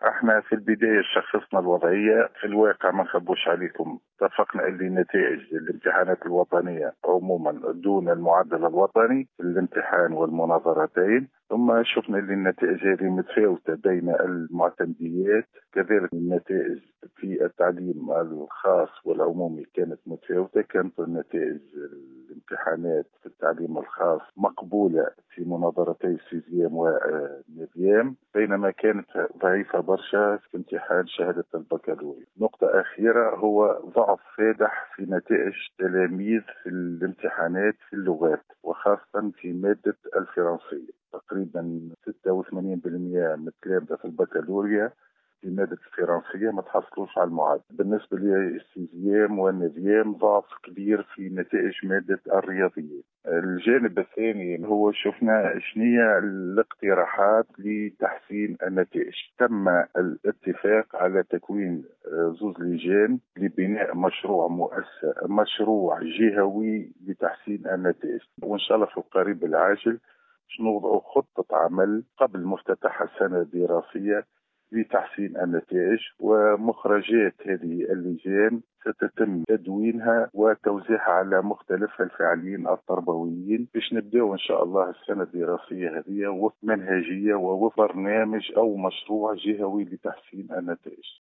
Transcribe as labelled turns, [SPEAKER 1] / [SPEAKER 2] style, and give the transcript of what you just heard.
[SPEAKER 1] احنا في البداية شخصنا الوضعية. في الواقع ما نخبوش عليكم، اتفقنا اللي نتائج الامتحانات الوطنية عموما دون المعدل الوطني في الامتحان والمناظرتين، ثم شفنا اللي النتائج هذه متفاوتة بين المعتمديات، كذلك النتائج في التعليم الخاص والعمومي كانت متفاوتة. كانت نتائج الامتحانات في التعليم الخاص مقبولة في مناظرتي سيزيام ونيفيام، بينما كانت ضعيفة برشا في امتحان شهادة البكالوريا. نقطة أخيرة هو ضعف فادح في نتائج تلاميذ في الامتحانات في اللغات، وخاصة في مادة الفرنسية. تقريبا 86% من التلامذة في البكالوريا في مادة الفرنسية ما تحصلوش على المعادلة. بالنسبة للسيزيام والنيفيام ضعف كبير في نتائج مادة الرياضيات. الجانب الثاني هو شفنا شنية الاقتراحات لتحسين النتائج. تم الاتفاق على تكوين زوز لجان لبناء مشروع جهوي لتحسين النتائج، وإن شاء الله في القريب العاجل نوضع خطة عمل قبل مفتتح السنة الدراسية لتحسين النتائج. ومخرجات هذه اللجان ستتم تدوينها وتوزيعها على مختلف الفاعلين التربويين باش نبداو ان شاء الله السنة الدراسية هذه وفق منهجية ووفق برنامج او مشروع جهوي لتحسين النتائج.